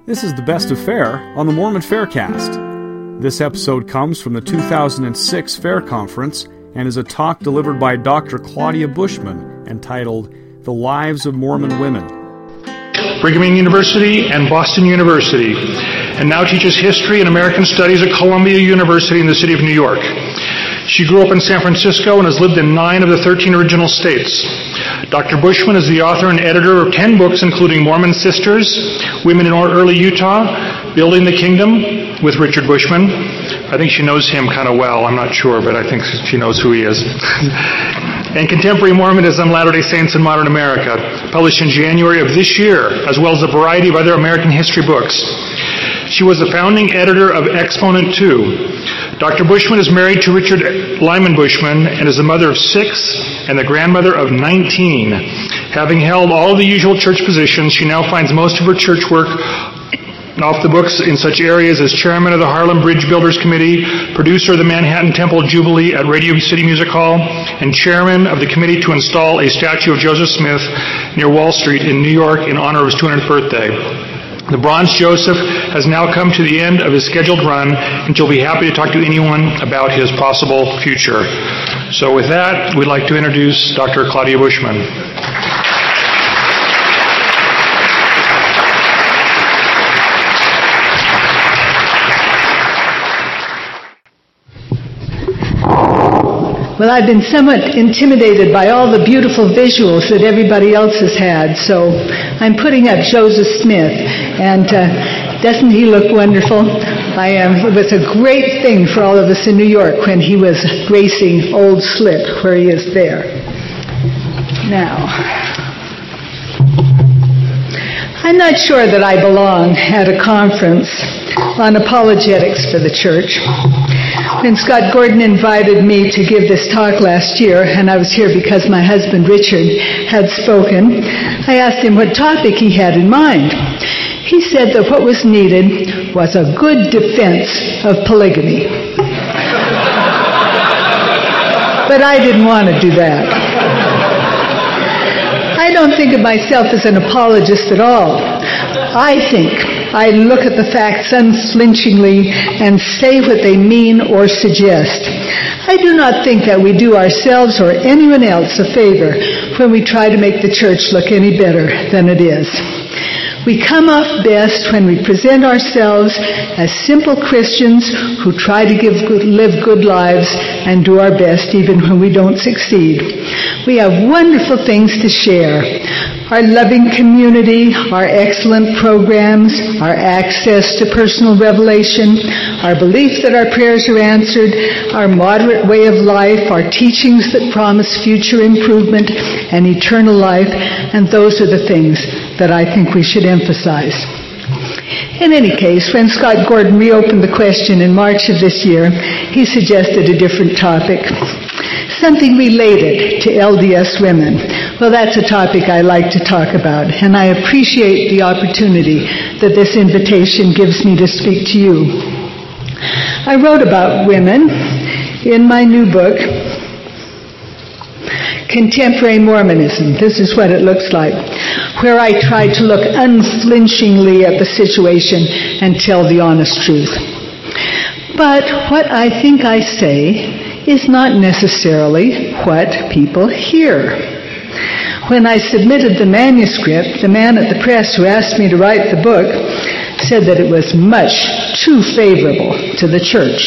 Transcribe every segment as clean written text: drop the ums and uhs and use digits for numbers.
This is the Best of Fair on the Mormon Faircast. This episode comes from the 2006 Fair Conference and is a talk delivered by Dr. Claudia Bushman entitled The Lives of Mormon Women. Brigham Young University and Boston University, and now teaches history and American studies at Columbia University in the city of New York. She grew up in San Francisco and has lived in 9 of the 13 original states. Dr. Bushman is the author and editor of 10 books, including Mormon Sisters, Women in Early Utah, Building the Kingdom with Richard Bushman. I think she knows him kind of well. I'm not sure, but I think she knows who he is. And Contemporary Mormonism, Latter-day Saints in Modern America, published in January of this year, as well as a variety of other American history books. She was the founding editor of Exponent 2. Dr. Bushman is married to Richard Lyman Bushman and is the mother of 6 and the grandmother of 19. Having held all of the usual church positions, she now finds most of her church work off the books in such areas as chairman of the Harlem Bridge Builders Committee, producer of the Manhattan Temple Jubilee at Radio City Music Hall, and chairman of the committee to install a statue of Joseph Smith near Wall Street in New York in honor of his 200th birthday. The Bronze Joseph has now come to the end of his scheduled run, and she'll be happy to talk to anyone about his possible future. So with that, we'd like to introduce Dr. Claudia Bushman. Well, I've been somewhat intimidated by all the beautiful visuals that everybody else has had, so I'm putting up Joseph Smith, and doesn't he look wonderful? It was a great thing for all of us in New York when he was gracing Old Slip, where he is there. Now, I'm not sure that I belong at a conference on apologetics for the church. When Scott Gordon invited me to give this talk last year, and I was here because my husband Richard had spoken, I asked him what topic he had in mind. He said that what was needed was a good defense of polygamy. But I didn't want to do that. I don't think of myself as an apologist at all. I look at the facts unflinchingly and say what they mean or suggest. I do not think that we do ourselves or anyone else a favor when we try to make the church look any better than it is. We come off best when we present ourselves as simple Christians who try to live good lives and do our best even when we don't succeed. We have wonderful things to share. Our loving community, our excellent programs, our access to personal revelation, our belief that our prayers are answered, our moderate way of life, our teachings that promise future improvement and eternal life, and those are the things that I think we should emphasize. In any case, when Scott Gordon reopened the question in March of this year, he suggested a different topic, something related to LDS women. Well, that's a topic I like to talk about, and I appreciate the opportunity that this invitation gives me to speak to you. I wrote about women in my new book, Contemporary Mormonism. This is what it looks like, where I try to look unflinchingly at the situation and tell the honest truth. But what I think I say is not necessarily what people hear. When I submitted the manuscript, the man at the press who asked me to write the book said that it was much too favorable to the church.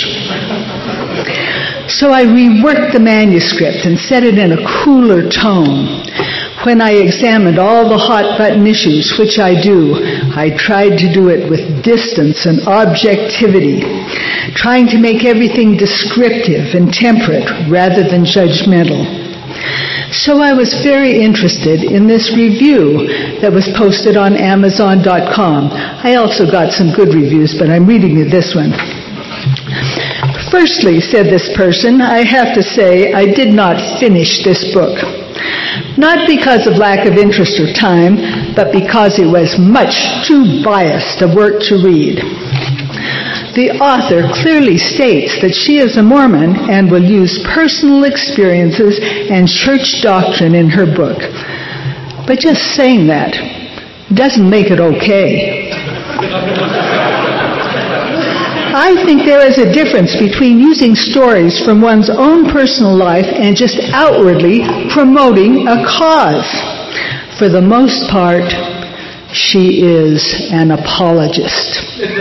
So I reworked the manuscript and set it in a cooler tone. When I examined all the hot-button issues, which I do, I tried to do it with distance and objectivity, trying to make everything descriptive and temperate rather than judgmental. So I was very interested in this review that was posted on Amazon.com. I also got some good reviews, but I'm reading you this one. Firstly, said this person, I have to say I did not finish this book. Not because of lack of interest or time, but because it was much too biased a work to read. The author clearly states that she is a Mormon and will use personal experiences and church doctrine in her book. But just saying that doesn't make it okay. I think there is a difference between using stories from one's own personal life and just outwardly promoting a cause. For the most part, she is an apologist.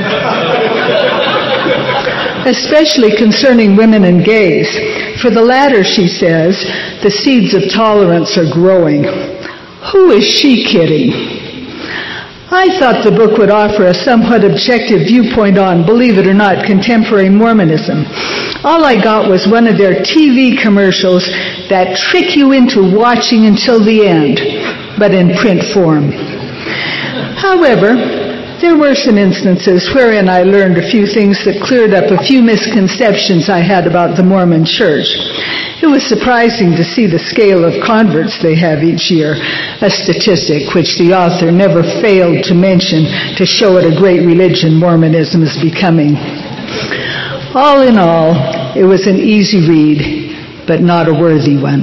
Especially concerning women and gays. For the latter, she says, the seeds of tolerance are growing. Who is she kidding? I thought the book would offer a somewhat objective viewpoint on, believe it or not, contemporary Mormonism. All I got was one of their TV commercials that trick you into watching until the end, but in print form. However, there were some instances wherein I learned a few things that cleared up a few misconceptions I had about the Mormon Church. It was surprising to see the scale of converts they have each year, a statistic which the author never failed to mention to show what a great religion Mormonism is becoming. All in all, it was an easy read, but not a worthy one.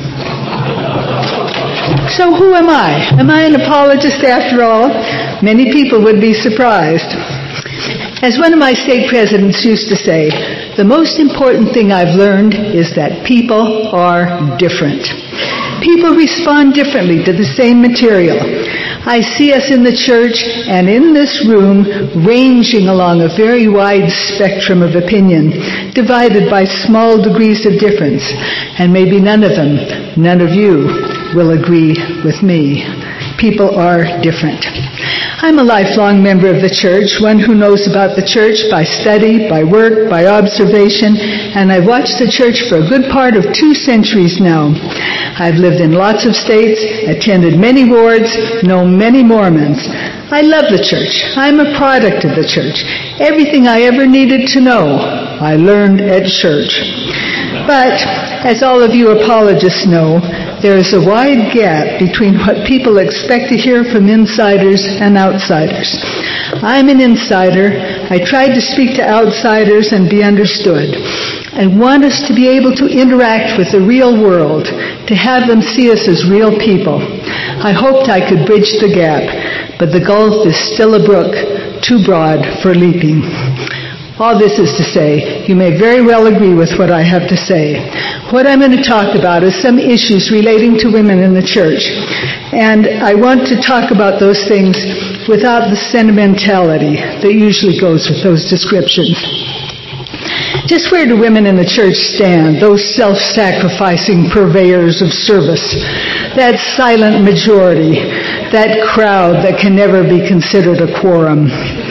So who am I? Am I an apologist after all? Many people would be surprised. As one of my stake presidents used to say, the most important thing I've learned is that people are different. People respond differently to the same material. I see us in the church and in this room ranging along a very wide spectrum of opinion, divided by small degrees of difference, and maybe none of you will agree with me. People are different. I'm a lifelong member of the church, one who knows about the church by study, by work, by observation, and I've watched the church for a good part of 2 centuries now. I've lived in lots of states, attended many wards, know many Mormons. I love the church. I'm a product of the church. Everything I ever needed to know, I learned at church. But, as all of you apologists know, there is a wide gap between what people expect to hear from insiders and outsiders. I'm an insider. I tried to speak to outsiders and be understood. I want us to be able to interact with the real world, to have them see us as real people. I hoped I could bridge the gap, but the gulf is still a brook, too broad for leaping. All this is to say, you may very well agree with what I have to say. What I'm going to talk about is some issues relating to women in the church. And I want to talk about those things without the sentimentality that usually goes with those descriptions. Just where do women in the church stand, those self-sacrificing purveyors of service, that silent majority, that crowd that can never be considered a quorum?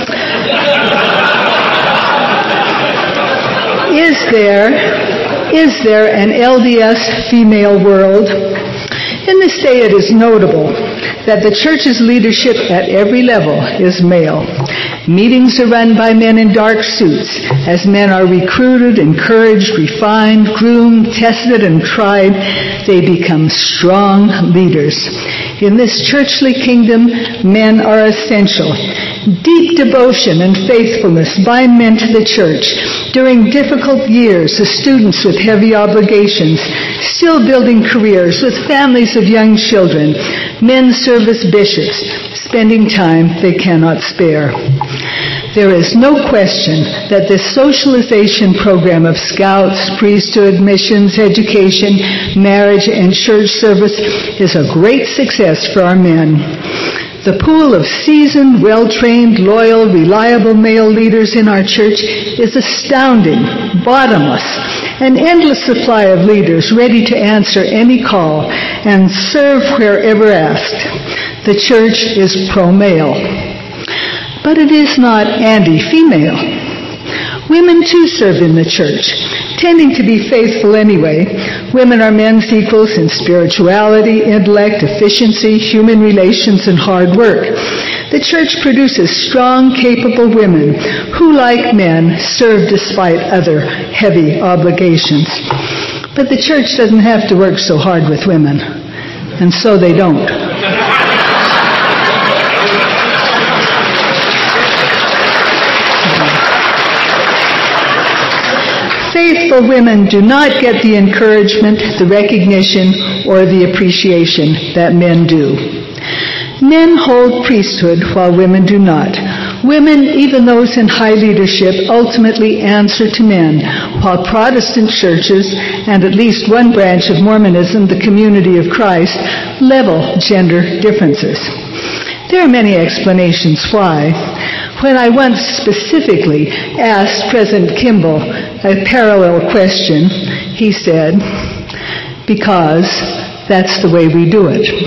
Is there an LDS female world? In this day it is notable that the church's leadership at every level is male. Meetings are run by men in dark suits as men are recruited, encouraged, refined, groomed, tested, and tried. They become strong leaders. In this churchly kingdom, men are essential. Deep devotion and faithfulness bind men to the church. During difficult years, the students with heavy obligations, still building careers with families of young children, men serve as bishops, spending time they cannot spare. There is no question that this socialization program of scouts, priesthood, missions, education, marriage, and church service is a great success for our men. The pool of seasoned, well-trained, loyal, reliable male leaders in our church is astounding, bottomless, an endless supply of leaders ready to answer any call and serve wherever asked. The church is pro-male, but it is not anti-female. Women too serve in the church, tending to be faithful anyway. Women are men's equals in spirituality, intellect, efficiency, human relations, and hard work. The church produces strong, capable women who, like men, serve despite other heavy obligations. But the church doesn't have to work so hard with women, and so they don't. Faithful women do not get the encouragement, the recognition, or the appreciation that men do. Men hold priesthood while women do not. Women, even those in high leadership, ultimately answer to men, while Protestant churches, and at least one branch of Mormonism, the Community of Christ, level gender differences. There are many explanations why. When I once specifically asked President Kimball a parallel question, he said, "Because that's the way we do it."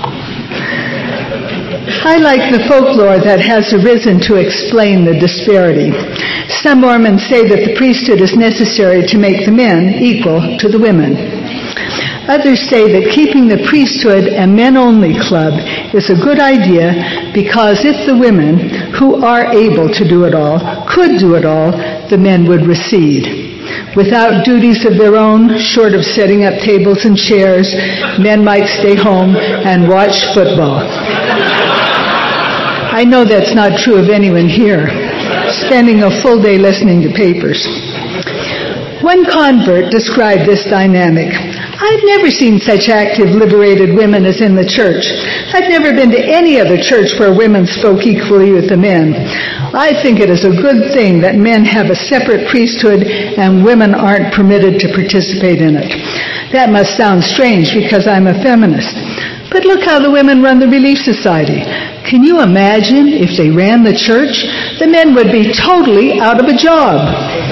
I like the folklore that has arisen to explain the disparity. Some Mormons say that the priesthood is necessary to make the men equal to the women. Others say that keeping the priesthood a men-only club is a good idea because if the women, who are able to do it all, could do it all, the men would recede. Without duties of their own, short of setting up tables and chairs, men might stay home and watch football. I know that's not true of anyone here, spending a full day listening to papers. One convert described this dynamic. "I've never seen such active, liberated women as in the church. I've never been to any other church where women spoke equally with the men. I think it is a good thing that men have a separate priesthood and women aren't permitted to participate in it. That must sound strange because I'm a feminist. But look how the women run the Relief Society. Can you imagine if they ran the church? The men would be totally out of a job."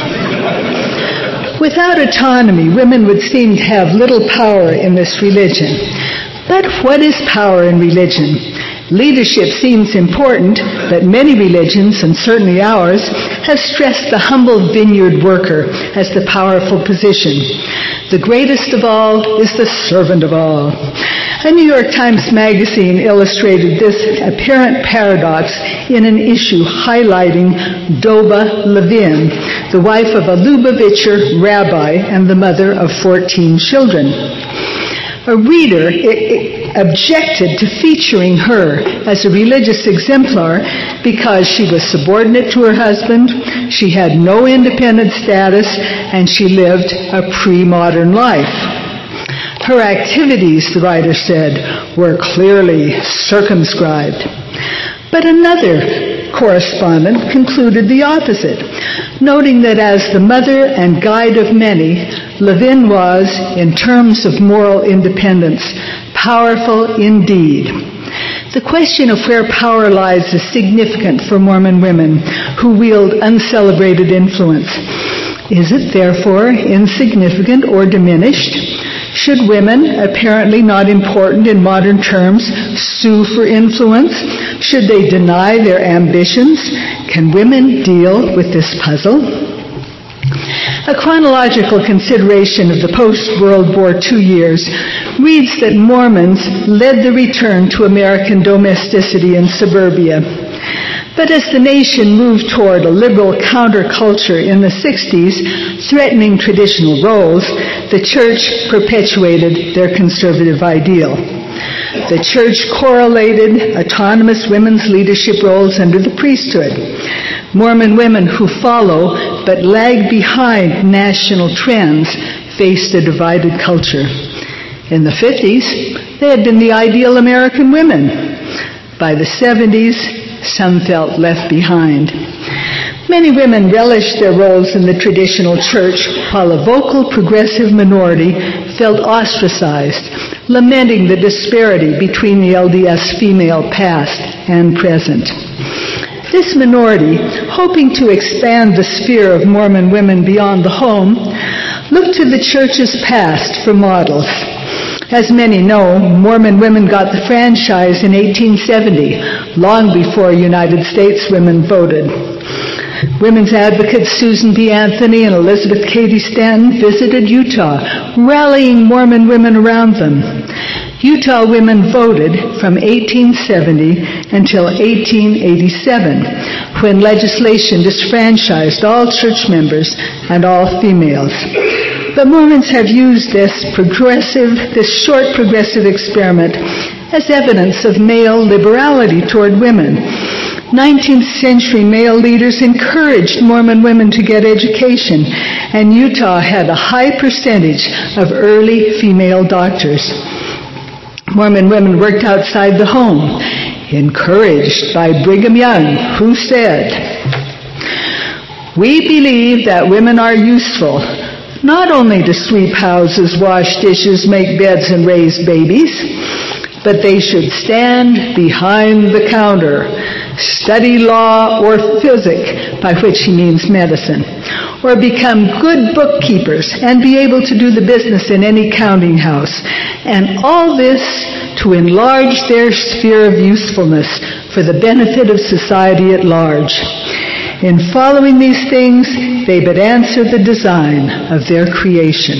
Without autonomy, women would seem to have little power in this religion. But what is power in religion? Leadership seems important, but many religions, and certainly ours, have stressed the humble vineyard worker as the powerful position. The greatest of all is the servant of all. A New York Times magazine illustrated this apparent paradox in an issue highlighting Doba Levin, the wife of a Lubavitcher rabbi and the mother of 14 children. A reader objected to featuring her as a religious exemplar because she was subordinate to her husband, she had no independent status, and she lived a pre-modern life. Her activities, the writer said, were clearly circumscribed. But another correspondent concluded the opposite, noting that as the mother and guide of many, Levin was, in terms of moral independence, powerful indeed. The question of where power lies is significant for Mormon women who wield uncelebrated influence. Is it therefore insignificant or diminished? Should women, apparently not important in modern terms, sue for influence? Should they deny their ambitions? Can women deal with this puzzle? A chronological consideration of the post-World War II years reads that Mormons led the return to American domesticity in suburbia. But as the nation moved toward a liberal counterculture in the 60s, threatening traditional roles, the church perpetuated their conservative ideal. The church correlated autonomous women's leadership roles under the priesthood. Mormon women who follow but lag behind national trends faced a divided culture. In the 50s, they had been the ideal American women. By the 70s, some felt left behind. Many women relished their roles in the traditional church, while a vocal progressive minority felt ostracized, lamenting the disparity between the LDS female past and present. This minority, hoping to expand the sphere of Mormon women beyond the home, looked to the church's past for models. As many know, Mormon women got the franchise in 1870, long before United States women voted. Women's advocates Susan B. Anthony and Elizabeth Cady Stanton visited Utah, rallying Mormon women around them. Utah women voted from 1870 until 1887, when legislation disfranchised all church members and all females. But Mormons have used this short progressive experiment as evidence of male liberality toward women. 19th century male leaders encouraged Mormon women to get education, and Utah had a high percentage of early female doctors. Mormon women worked outside the home. encouraged by Brigham Young, who said, "We believe that women are useful, not only to sweep houses, wash dishes, make beds, and raise babies, but they should stand behind the counter, study law or physics," by which he means medicine, "or become good bookkeepers and be able to do the business in any counting house, and all this to enlarge their sphere of usefulness for the benefit of society at large. In following these things, they but answer the design of their creation."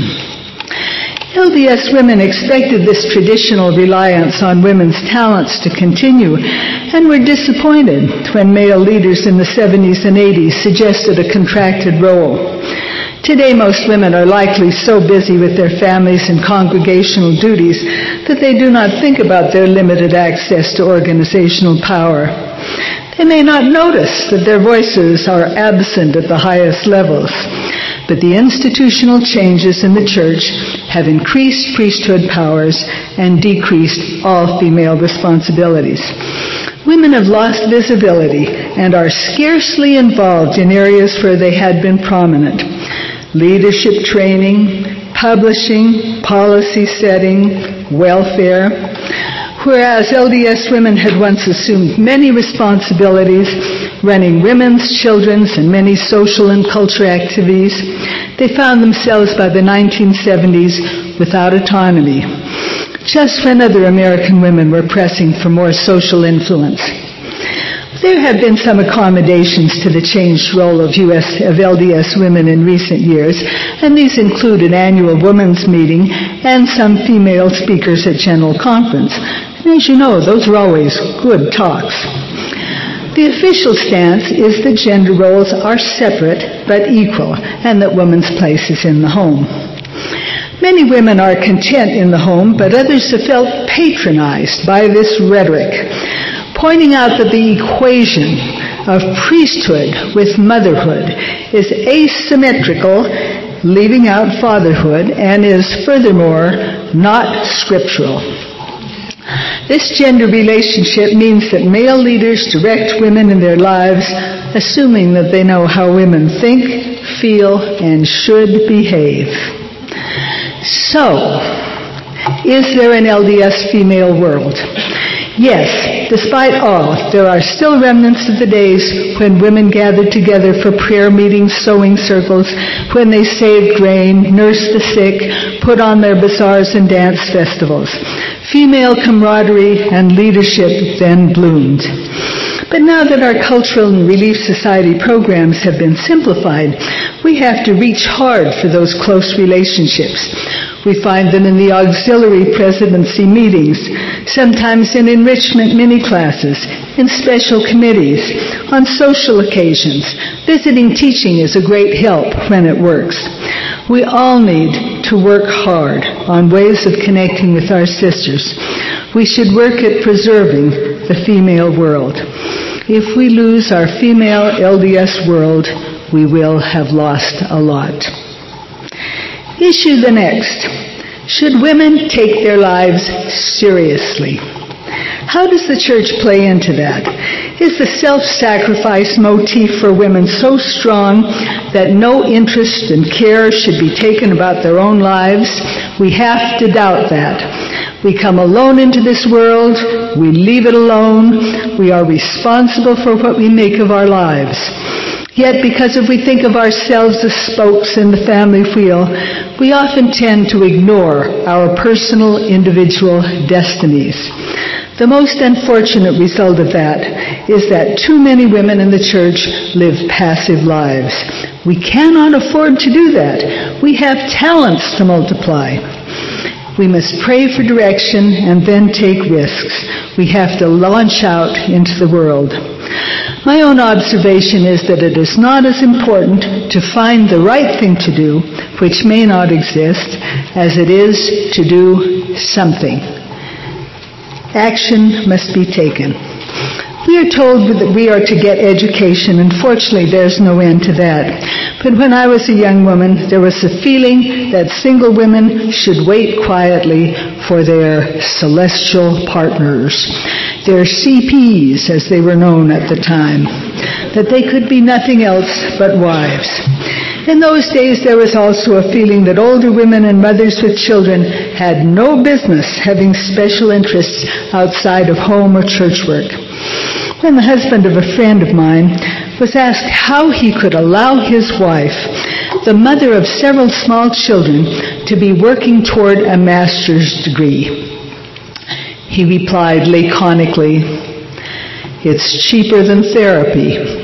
LDS women expected this traditional reliance on women's talents to continue and were disappointed when male leaders in the 70s and 80s suggested a contracted role. Today, most women are likely so busy with their families and congregational duties that they do not think about their limited access to organizational power. They may not notice that their voices are absent at the highest levels, but the institutional changes in the church have increased priesthood powers and decreased all female responsibilities. Women have lost visibility and are scarcely involved in areas where they had been prominent: leadership training, publishing, policy setting, welfare. Whereas LDS women had once assumed many responsibilities, running women's, children's, and many social and cultural activities, they found themselves by the 1970s without autonomy, just when other American women were pressing for more social influence. There have been some accommodations to the changed role of LDS women in recent years, and these include an annual women's meeting and some female speakers at General Conference. And as you know, those are always good talks. The official stance is that gender roles are separate but equal, and that woman's place is in the home. Many women are content in the home, but others have felt patronized by this rhetoric, pointing out that the equation of priesthood with motherhood is asymmetrical, leaving out fatherhood, and is furthermore not scriptural. This gender relationship means that male leaders direct women in their lives, assuming that they know how women think, feel, and should behave. So, is there an LDS female world? Yes, despite all, there are still remnants of the days when women gathered together for prayer meetings, sewing circles, when they saved grain, nursed the sick, put on their bazaars and dance festivals. Female camaraderie and leadership then bloomed. But now that our cultural and relief society programs have been simplified, we have to reach hard for those close relationships. We find them in the auxiliary presidency meetings, sometimes in enrichment mini-classes, in special committees, on social occasions. Visiting teaching is a great help when it works. We all need to work hard on ways of connecting with our sisters. We should work at preserving the female world. If we lose our female LDS world, we will have lost a lot. Issue the next. Should women take their lives seriously? How does the church play into that? Is the self-sacrifice motif for women so strong that no interest and care should be taken about their own lives? We have to doubt that. We come alone into this world. We leave it alone. We are responsible for what we make of our lives. Yet, because if we think of ourselves as spokes in the family wheel, we often tend to ignore our personal, individual destinies. The most unfortunate result of that is that too many women in the church live passive lives. We cannot afford to do that. We have talents to multiply. We must pray for direction and then take risks. We have to launch out into the world. My own observation is that it is not as important to find the right thing to do, which may not exist, as it is to do something. Action must be taken. We are told that we are to get education, and fortunately there's no end to that. But when I was a young woman, there was a feeling that single women should wait quietly for their celestial partners, their CPs as they were known at the time, that they could be nothing else but wives. In those days, there was also a feeling that older women and mothers with children had no business having special interests outside of home or church work. When the husband of a friend of mine was asked how he could allow his wife, the mother of several small children, to be working toward a master's degree, he replied laconically, "It's cheaper than therapy."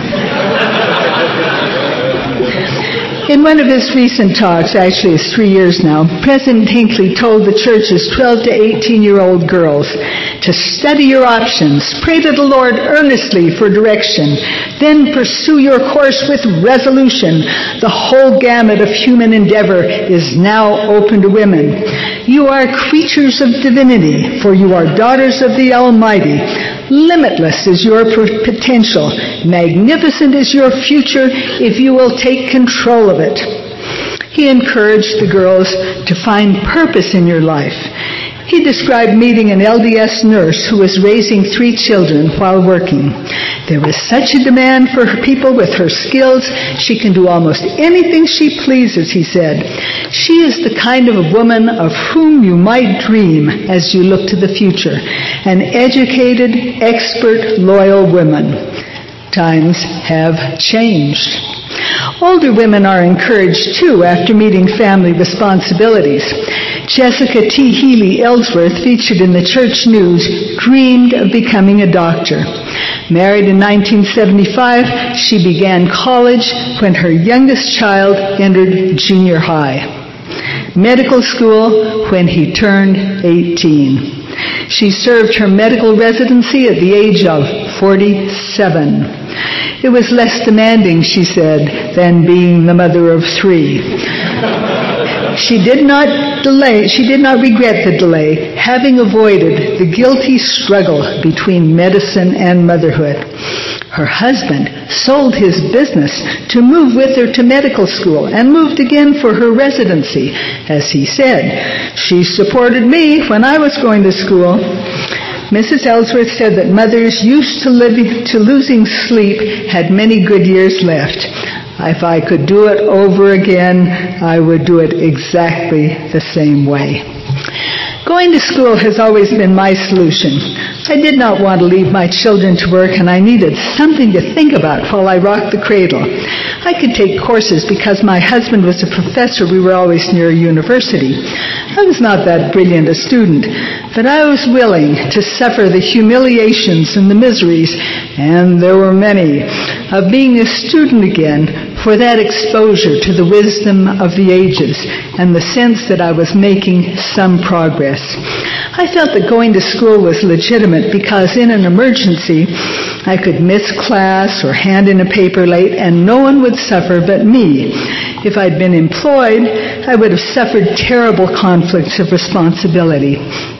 In one of his recent talks, actually it's 3 years now, President Hinckley told the church's 12 to 18-year-old girls to study your options, pray to the Lord earnestly for direction, then pursue your course with resolution. The whole gamut of human endeavor is now open to women. You are creatures of divinity, for you are daughters of the Almighty. Limitless is your potential. Magnificent is your future if you will take control of it. He encouraged the girls to find purpose in your life. He described meeting an LDS nurse who was raising 3 children while working. There was such a demand for people with her skills. She can do almost anything she pleases, he said. She is the kind of a woman of whom you might dream as you look to the future. An educated, expert, loyal woman. Times have changed. Older women are encouraged, too, after meeting family responsibilities. Jessica T. Healy Ellsworth, featured in the Church News, dreamed of becoming a doctor. Married in 1975, she began college when her youngest child entered junior high. Medical school when he turned 18. She served her medical residency at the age of 47. It was less demanding, she said, than being the mother of 3. She did not regret the delay, having avoided the guilty struggle between medicine and motherhood. Her husband sold his business to move with her to medical school and moved again for her residency. As he said, "She supported me when I was going to school." Mrs. Ellsworth said that mothers used to losing sleep had many good years left. If I could do it over again, I would do it exactly the same way. Going to school has always been my solution. I did not want to leave my children to work, and I needed something to think about while I rocked the cradle. I could take courses because my husband was a professor. We were always near a university. I was not that brilliant a student, but I was willing to suffer the humiliations and the miseries, and there were many, of being a student again for that exposure to the wisdom of the ages and the sense that I was making some progress. I felt that going to school was legitimate because in an emergency, I could miss class or hand in a paper late and no one would suffer but me. If I'd been employed, I would have suffered terrible conflicts of responsibility.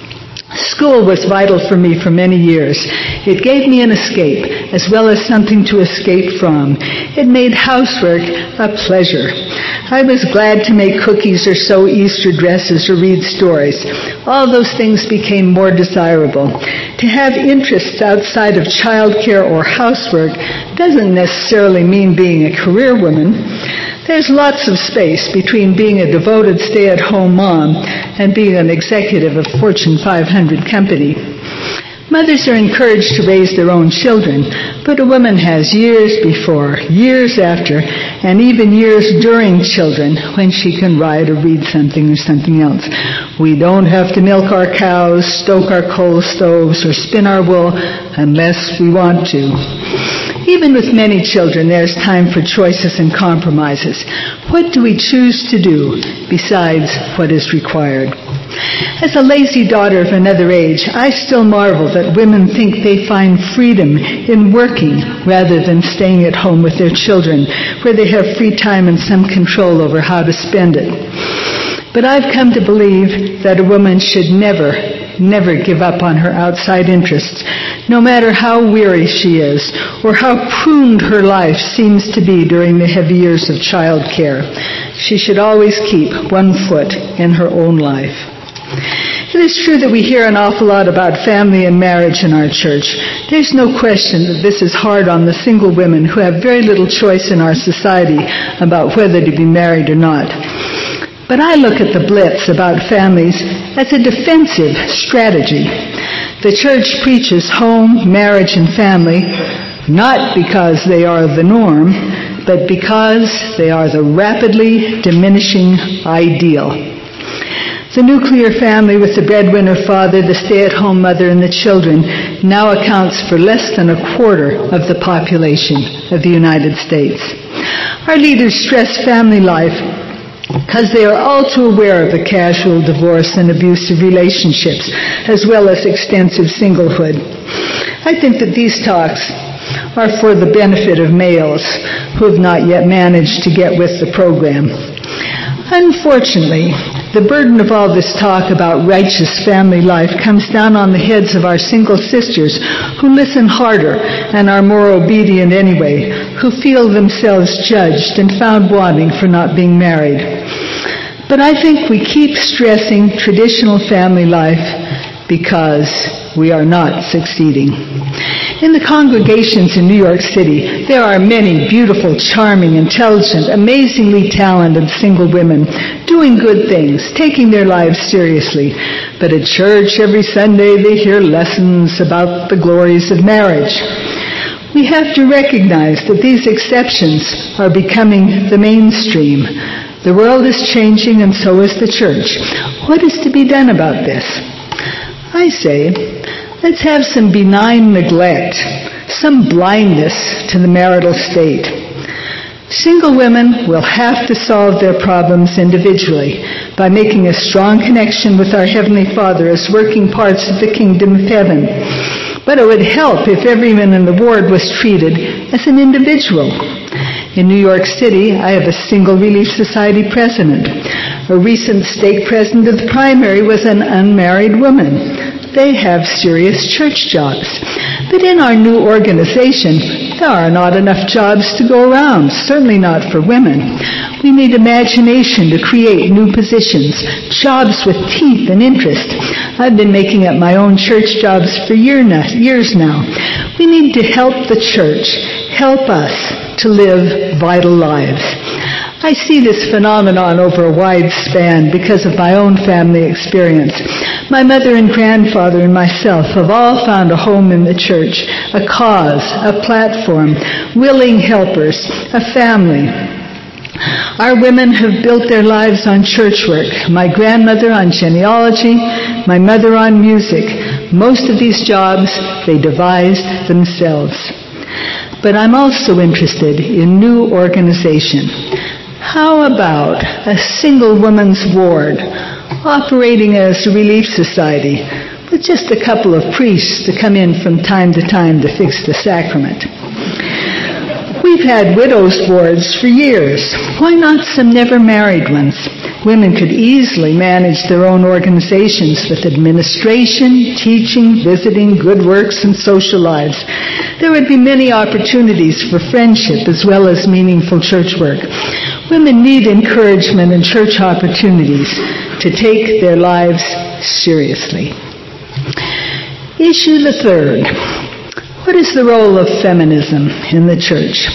School was vital for me for many years. It gave me an escape, as well as something to escape from. It made housework a pleasure. I was glad to make cookies or sew Easter dresses or read stories. All those things became more desirable. To have interests outside of childcare or housework doesn't necessarily mean being a career woman. There's lots of space between being a devoted stay-at-home mom and being an executive of a Fortune 500 company. Mothers are encouraged to raise their own children, but a woman has years before, years after, and even years during children when she can write or read something or something else. We don't have to milk our cows, stoke our coal stoves, or spin our wool unless we want to. Even with many children, there's time for choices and compromises. What do we choose to do besides what is required? As a lazy daughter of another age, I still marvel that women think they find freedom in working rather than staying at home with their children, where they have free time and some control over how to spend it. But I've come to believe that a woman should never never give up on her outside interests, no matter how weary she is or how pruned her life seems to be during the heavy years of child care. She should always keep one foot in her own life. It is true that we hear an awful lot about family and marriage in our church. There's no question that this is hard on the single women who have very little choice in our society about whether to be married or not. But I look at the blitz about families as a defensive strategy. The church preaches home, marriage, and family not because they are the norm, but because they are the rapidly diminishing ideal. The nuclear family with the breadwinner father, the stay-at-home mother, and the children now accounts for less than a quarter of the population of the United States. Our leaders stress family life because they are all too aware of the casual divorce and abusive relationships, as well as extensive singlehood. I think that these talks are for the benefit of males who have not yet managed to get with the program. Unfortunately, the burden of all this talk about righteous family life comes down on the heads of our single sisters who listen harder and are more obedient anyway, who feel themselves judged and found wanting for not being married. But I think we keep stressing traditional family life because we are not succeeding. In the congregations in New York City, there are many beautiful, charming, intelligent, amazingly talented single women doing good things, taking their lives seriously. But at church every Sunday they hear lessons about the glories of marriage. We have to recognize that these exceptions are becoming the mainstream. The world is changing and so is the church. What is to be done about this? I say, let's have some benign neglect, some blindness to the marital state. Single women will have to solve their problems individually by making a strong connection with our Heavenly Father as working parts of the kingdom of heaven. But it would help if everyone in the ward was treated as an individual. In New York City, I have a single Relief Society president. A recent stake president of the primary was an unmarried woman. They have serious church jobs. But in our new organization, there are not enough jobs to go around, certainly not for women. We need imagination to create new positions, jobs with teeth and interest. I've been making up my own church jobs for years now. We need to help the church, help us to live vital lives. I see this phenomenon over a wide span because of my own family experience. My mother and grandfather and myself have all found a home in the church, a cause, a platform, willing helpers, a family. Our women have built their lives on church work. My grandmother on genealogy, my mother on music. Most of these jobs they devised themselves. But I'm also interested in new organization. How about a single woman's ward operating as a relief society with just a couple of priests to come in from time to time to fix the sacrament? We've had widows' wards for years. Why not some never-married ones? Women could easily manage their own organizations with administration, teaching, visiting, good works, and social lives. There would be many opportunities for friendship as well as meaningful church work. Women need encouragement and church opportunities to take their lives seriously. Issue the third. What is the role of feminism in the church?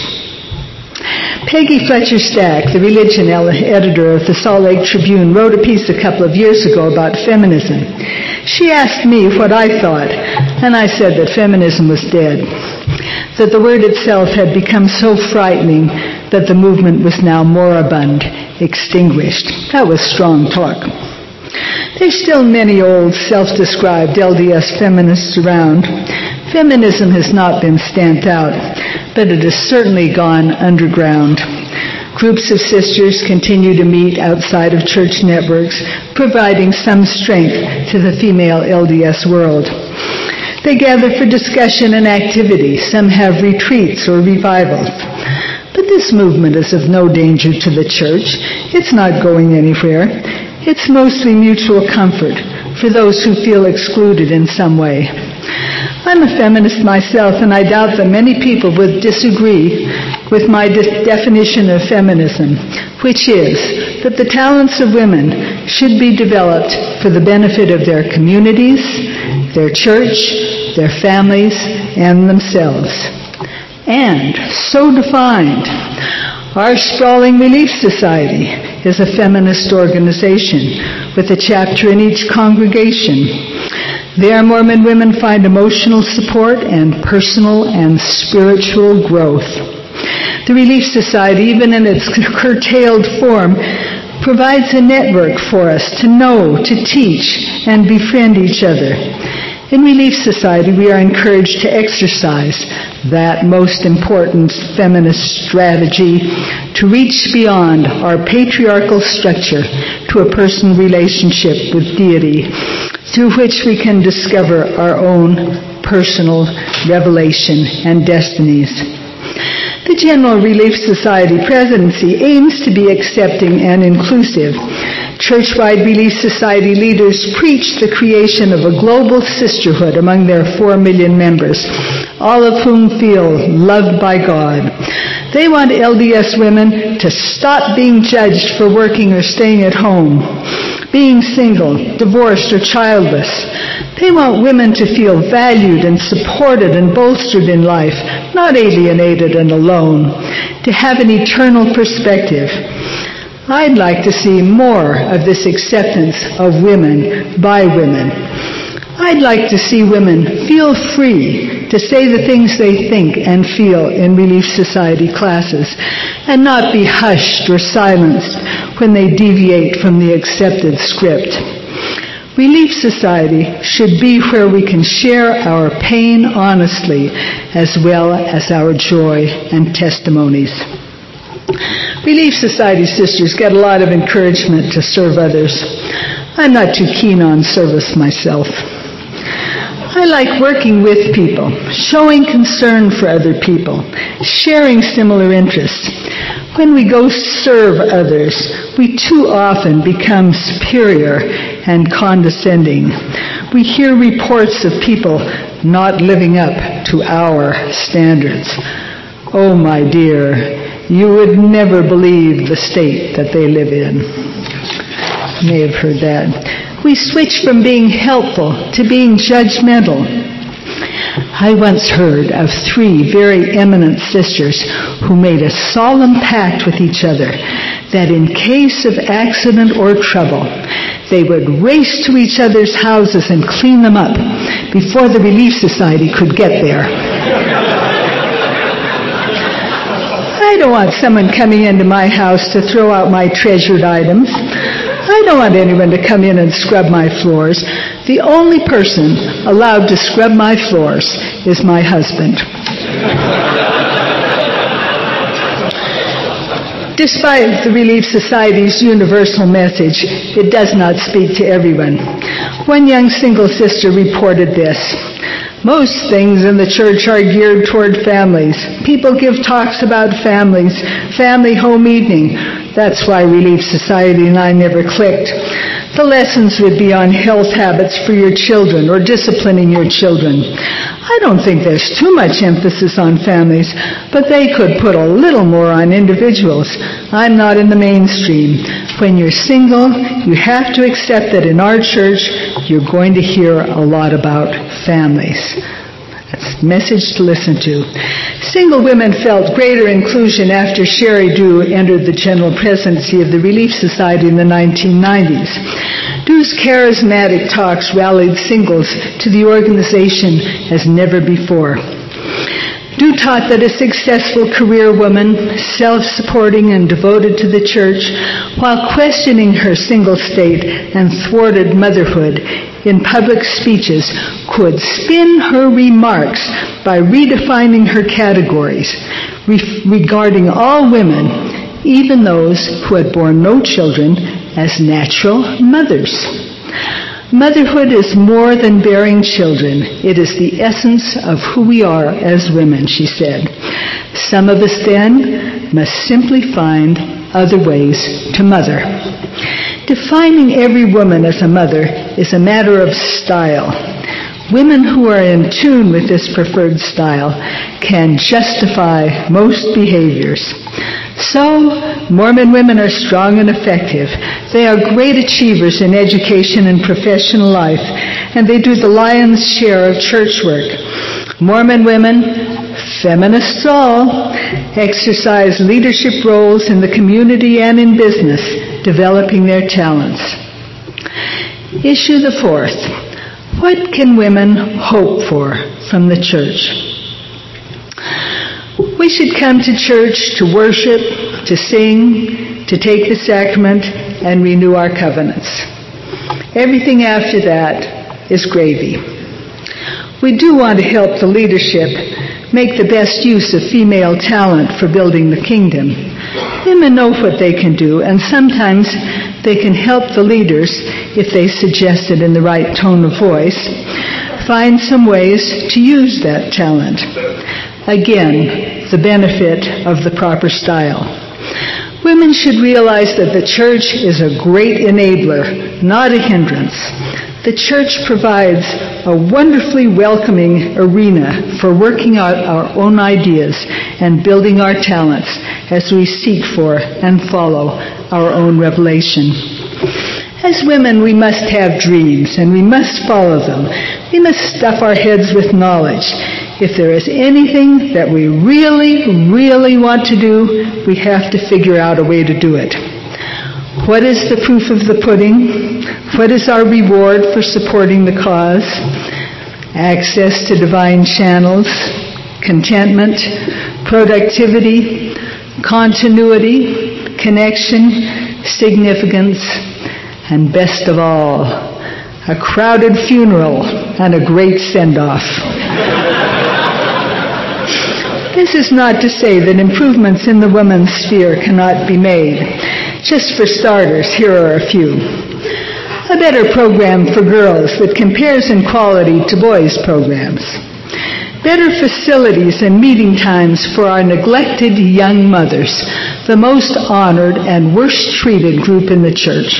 Peggy Fletcher Stack, the religion editor of the Salt Lake Tribune, wrote a piece a couple of years ago about feminism. She asked me what I thought, and I said that feminism was dead, that the word itself had become so frightening that the movement was now moribund, extinguished. That was strong talk. There's still many old self-described LDS feminists around. Feminism has not been stamped out, but it has certainly gone underground. Groups of sisters continue to meet outside of church networks, providing some strength to the female LDS world. They gather for discussion and activity. Some have retreats or revivals. But this movement is of no danger to the church. It's not going anywhere. It's mostly mutual comfort for those who feel excluded in some way. I'm a feminist myself, and I doubt that many people would disagree with my definition of feminism, which is that the talents of women should be developed for the benefit of their communities, their church, their families, and themselves. And, so defined, our Sprawling Relief Society is a feminist organization with a chapter in each congregation. There, Mormon women find emotional support and personal and spiritual growth. The Relief Society, even in its curtailed form, provides a network for us to know, to teach, and befriend each other. In Relief Society, we are encouraged to exercise that most important feminist strategy to reach beyond our patriarchal structure to a personal relationship with deity, through which we can discover our own personal revelation and destinies. The General Relief Society presidency aims to be accepting and inclusive. Church-wide Relief Society leaders preach the creation of a global sisterhood among their 4 million members, all of whom feel loved by God. They want LDS women to stop being judged for working or staying at home, being single, divorced, or childless. They want women to feel valued and supported and bolstered in life, not alienated and alone, to have an eternal perspective. I'd like to see more of this acceptance of women by women. I'd like to see women feel free to say the things they think and feel in Relief Society classes, and not be hushed or silenced when they deviate from the accepted script. Relief Society should be where we can share our pain honestly, as well as our joy and testimonies. Relief Society sisters get a lot of encouragement to serve others. I'm not too keen on service myself. I like working with people, showing concern for other people, sharing similar interests. When we go serve others, we too often become superior and condescending. We hear reports of people not living up to our standards. Oh, my dear, you would never believe the state that they live in. You may have heard that. We switch from being helpful to being judgmental. I once heard of 3 very eminent sisters who made a solemn pact with each other that in case of accident or trouble, they would race to each other's houses and clean them up before the Relief Society could get there. I don't want someone coming into my house to throw out my treasured items. I don't want anyone to come in and scrub my floors. The only person allowed to scrub my floors is my husband. Despite the Relief Society's universal message, it does not speak to everyone. One young single sister reported this: most things in the church are geared toward families. People give talks about families, family home evening. That's why Relief Society and I never clicked. The lessons would be on health habits for your children or disciplining your children. I don't think there's too much emphasis on families, but they could put a little more on individuals. I'm not in the mainstream. When you're single, you have to accept that in our church, you're going to hear a lot about families. That's a message to listen to. Single women felt greater inclusion after Sherry Dew entered the general presidency of the Relief Society in the 1990s. Dew's charismatic talks rallied singles to the organization as never before. Dew taught that a successful career woman, self-supporting and devoted to the church, while questioning her single state and thwarted motherhood in public speeches, could spin her remarks by redefining her categories, regarding all women, even those who had borne no children, as natural mothers. Motherhood is more than bearing children. It is the essence of who we are as women, she said. Some of us then must simply find other ways to mother. Defining every woman as a mother is a matter of style. Women who are in tune with this preferred style can justify most behaviors. So, Mormon women are strong and effective. They are great achievers in education and professional life, and they do the lion's share of church work. Mormon women, feminists all, exercise leadership roles in the community and in business, developing their talents. Issue the fourth. What can women hope for from the church? We should come to church to worship, to sing, to take the sacrament, and renew our covenants. Everything after that is gravy. We do want to help the leadership make the best use of female talent for building the kingdom. Women know what they can do, and sometimes they can help the leaders, if they suggest it in the right tone of voice, find some ways to use that talent. Again, the benefit of the proper style. Women should realize that the church is a great enabler, not a hindrance. The church provides a wonderfully welcoming arena for working out our own ideas and building our talents as we seek for and follow our own revelation. As women, we must have dreams, and we must follow them. We must stuff our heads with knowledge. If there is anything that we really, really want to do, we have to figure out a way to do it. What is the proof of the pudding? What is our reward for supporting the cause? Access to divine channels, contentment, productivity, continuity, connection, significance, and best of all, a crowded funeral and a great send-off. This is not to say that improvements in the women's sphere cannot be made. Just for starters, here are a few. A better program for girls that compares in quality to boys' programs. Better facilities and meeting times for our neglected young mothers, the most honored and worst treated group in the church.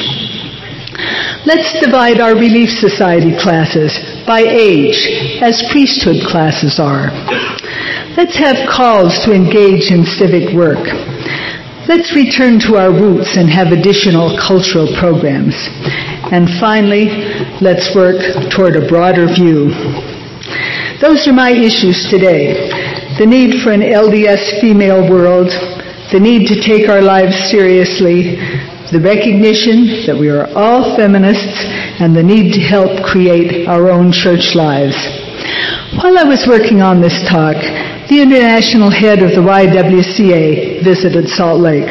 Let's divide our Relief Society classes by age, as priesthood classes are. Let's have calls to engage in civic work. Let's return to our roots and have additional cultural programs. And finally, let's work toward a broader view. Those are my issues today. The need for an LDS female world, the need to take our lives seriously, the recognition that we are all feminists, and the need to help create our own church lives. While I was working on this talk, the international head of the YWCA visited Salt Lake.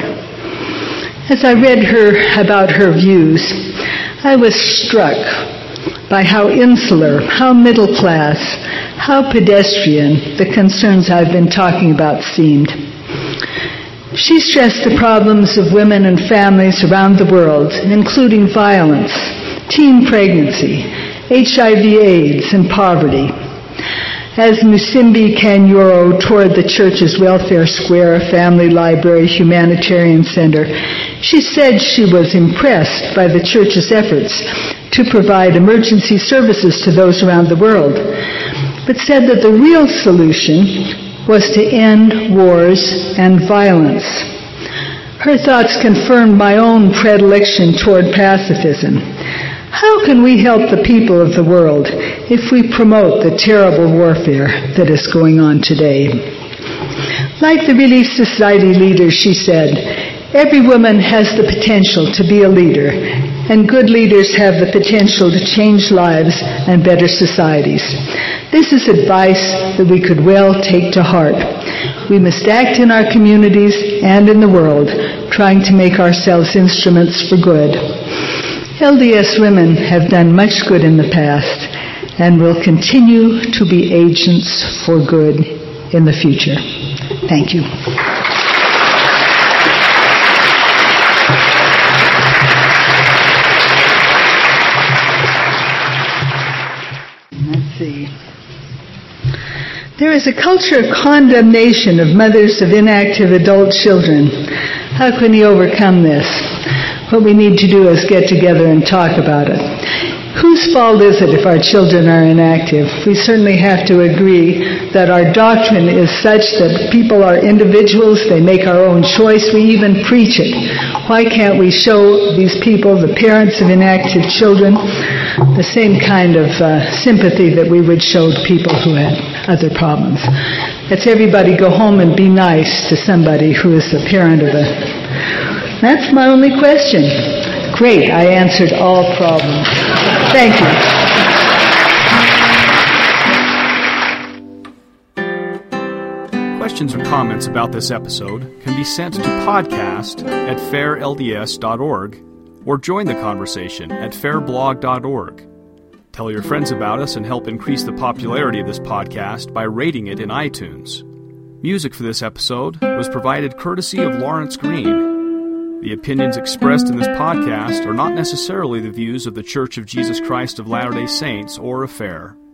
As I read about her views, I was struck by how insular, how middle class, how pedestrian the concerns I've been talking about seemed. She stressed the problems of women and families around the world, including violence, teen pregnancy, HIV/AIDS, and poverty. As Musimbi Kanyoro toured the church's welfare square, family library, humanitarian center, she said she was impressed by the church's efforts to provide emergency services to those around the world, but said that the real solution was to end wars and violence. Her thoughts confirmed my own predilection toward pacifism. How can we help the people of the world if we promote the terrible warfare that is going on today? Like the Relief Society leaders, she said, every woman has the potential to be a leader, and good leaders have the potential to change lives and better societies. This is advice that we could well take to heart. We must act in our communities and in the world, trying to make ourselves instruments for good. LDS women have done much good in the past and will continue to be agents for good in the future. Thank you. Let's see. There is a culture of condemnation of mothers of inactive adult children. How can we overcome this? What we need to do is get together and talk about it. Whose fault is it if our children are inactive? We certainly have to agree that our doctrine is such that people are individuals, they make our own choice, we even preach it. Why can't we show these people, the parents of inactive children, the same kind of sympathy that we would show people who had other problems? Let's everybody go home and be nice to somebody who is the parent of a... That's my only question. Great, I answered all problems. Thank you. Questions or comments about this episode can be sent to podcast@fairlds.org or join the conversation at fairblog.org. Tell your friends about us and help increase the popularity of this podcast by rating it in iTunes. Music for this episode was provided courtesy of Lawrence Green. The opinions expressed in this podcast are not necessarily the views of the Church of Jesus Christ of Latter-day Saints or of FAIR.